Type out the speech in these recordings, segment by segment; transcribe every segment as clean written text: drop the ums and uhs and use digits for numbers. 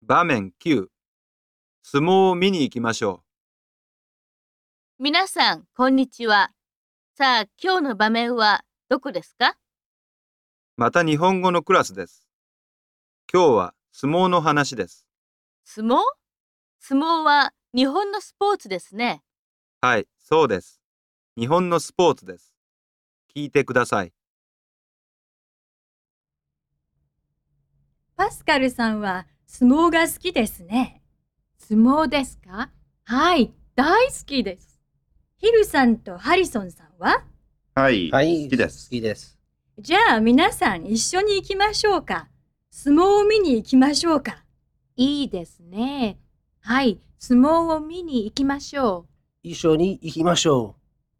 場面9、相撲を見に行きましょ皆さん、こんにちは。さあ、今日の場面はどこですか？ う。また日本語のクラスです。今日は相撲の話です。 相撲？相撲は日本のスポーツですね。 はい、そうです。日本のスポーツです。聞いてください。 パスカルさんは相撲が好きですね。 相撲ですか？はい、大好きです。 ヒルさんとハリソンさんは？ はい、 はい、 好きです。 好きです。 じゃあ皆さん一緒に行きましょうか。相撲を見に行きましょうか。 いいですね。はい、相撲を見に行きましょう。 一緒に行きましょ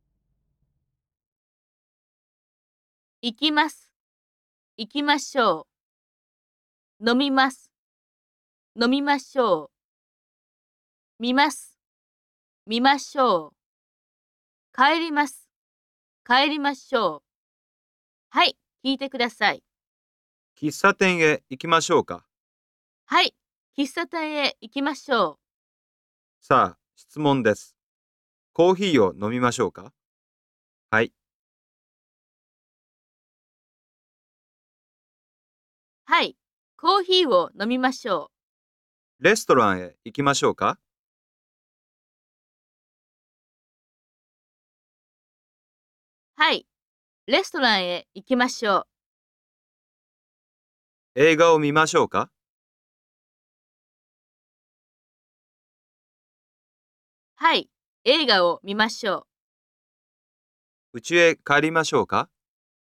行きます。行きましょう。飲みます。飲みましょう。見ます。見ましょう。帰ります。帰りましょう。はい、聞いてください。 喫茶店へ行きましょうか。 はい、喫茶店へ行きましょう。 さあ、質問です。コーヒーを飲みましょうか。はい。 はい、コーヒーを飲みましょう。 レストランへ行きましょうか。 はい、レストランへ行きましょう。 映画を見ましょうか。 はい、映画を見ましょう。 家へ帰りましょうか。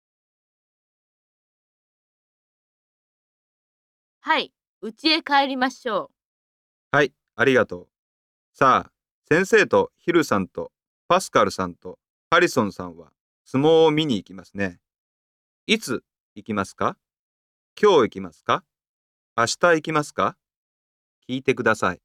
はい、家へ帰りましょう。 はい、ありがとう。さあ、先生とヒルさんとパスカルさんとハリソンさんは相撲を見に行きますね。いつ行きますか？今日行きますか？明日行きますか？聞いてください。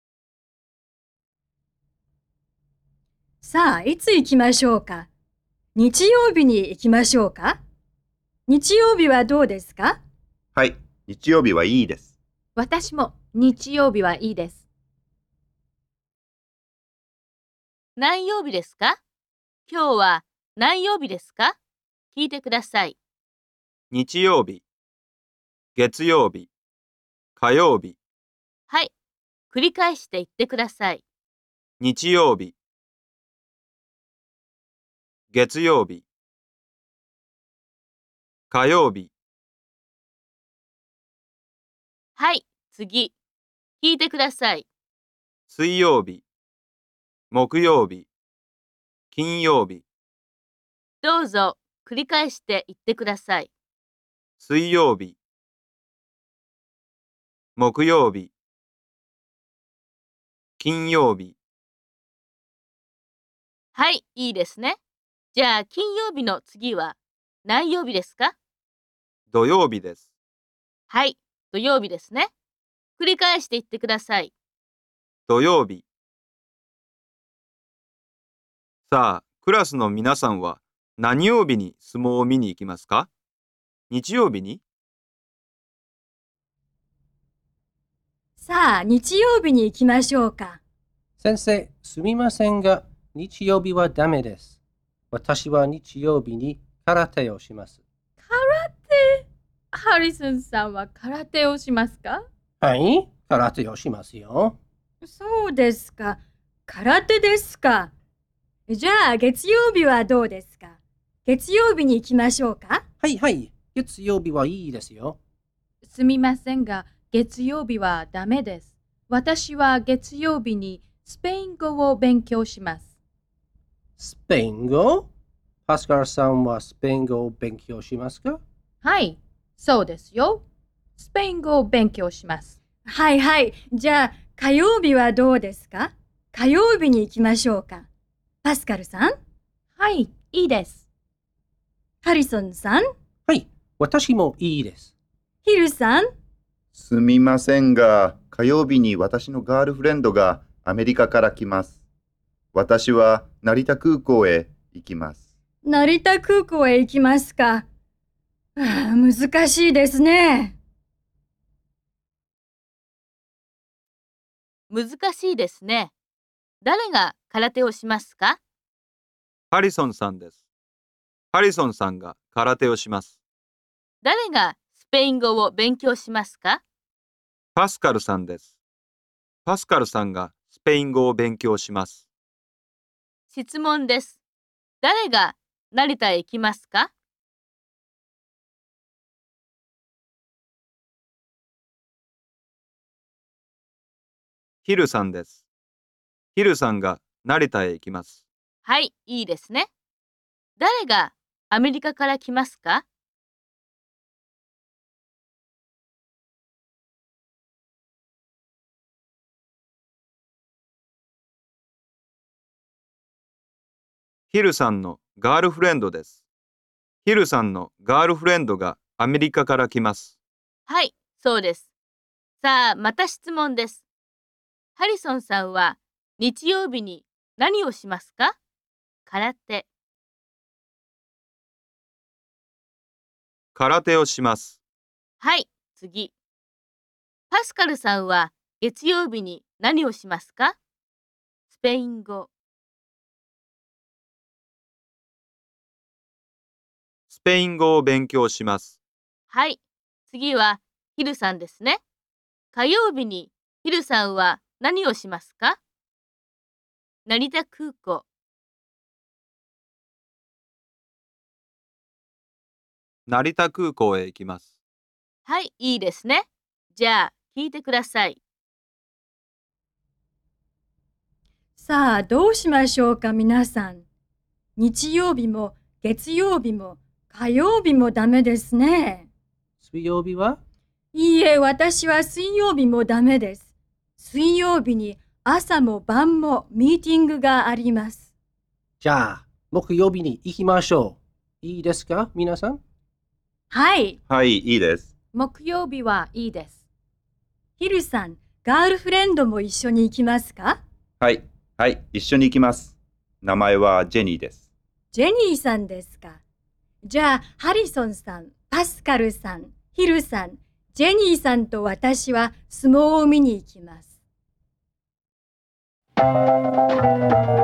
さあ、いつ行きましょうか。日曜日に行きましょうか。日曜日はどうですか？ はい、日曜日はいいです。 私も日曜日はいいです。 何曜日ですか？今日は何曜日ですか？聞いてください。 日曜日、月曜日、火曜日、 はい、繰り返して言ってください。 日曜日、月曜日、火曜日。 はい、次。聞いてください。 水曜日、木曜日、金曜日。 どうぞ繰り返して言ってください。 水曜日、木曜日、金曜日。 はい、いいですね。じゃあ、金曜日の次は何曜日ですか？ 土曜日です。 はい、土曜日ですね。繰り返して言ってください。 土曜日。さあ、クラスの皆さんは何曜日に相撲を見に行きますか？日曜日に？ さあ、日曜日に行きましょうか。 う。先生、すみませんが、日曜日はダメです。私は日曜日に空手をします。 ハリソンさんは空手をしますか？ はい、空手をしますよ。 そうですか。空手ですか。じゃあ、月曜日はどうですか。月曜日に行きましょうか。 はいはい、月曜日はいいですよ。 すみませんが、月曜日はダメです。私は月曜日にスペイン語を勉強します。 スペイン語？パスカルさんはスペイン語を勉強しますか？ はい、そうですよ。スペイン語を勉強します。 はいはい。じゃあ、火曜日はどうですか。火曜日に行きましょうか。パスカルさん、 はい、いいです。 ハリソンさん、 はい、私もいいです。 ヒルさん、 すみませんが、火曜日に私のガールフレンドがアメリカから来ます。私は成田空港へ行きます。 成田空港へ行きますか。難しいですね。 難しいですね。誰が空手をしますか？ ハリソンさんです。ハリソンさんが空手をします。 誰がスペイン語を勉強しますか？ パスカルさんです。パスカルさんがスペイン語を勉強します。 質問です。誰が成田へ行きますか？ ヒルさんです。ヒルさんが成田へ行きます。 はい、いいですね。誰がアメリカから来ますか？ ヒルさんのガールフレンドです。ヒルさんのガールフレンドがアメリカから来ます。 はい、そうです。さあ、また質問です。ハリソンさんは日曜日に何をしますか？空手。 空手をします。 はい、次。パスカルさんは月曜日に何をしますか？スペイン語。 スペイン語を勉強します。 はい、次はヒルさんですね。火曜日にヒルさんは何をしますか？成田空港。 成田空港へ行きます。 はい、いいですね。じゃあ、聞いてください。 さあ、どうしましょうか、皆さん。日曜日も月曜日も火曜日もダメですね。 水曜日はいいえ、私は水曜日もダメです。水曜日に朝も晩もミーティングがあります。 じゃあ、木曜日に行きましょう。いいですか、皆さん？ はい。 はい、いいです。 木曜日はいいです。 ヒルさん、ガールフレンドも一緒に行きますか？ はい、はい、一緒に行きます。名前はジェニーです。 ジェニーさんですか。じゃあ、ハリソンさん、パスカルさん、ヒルさん、ジェニーさんと私は相撲を見に行きます。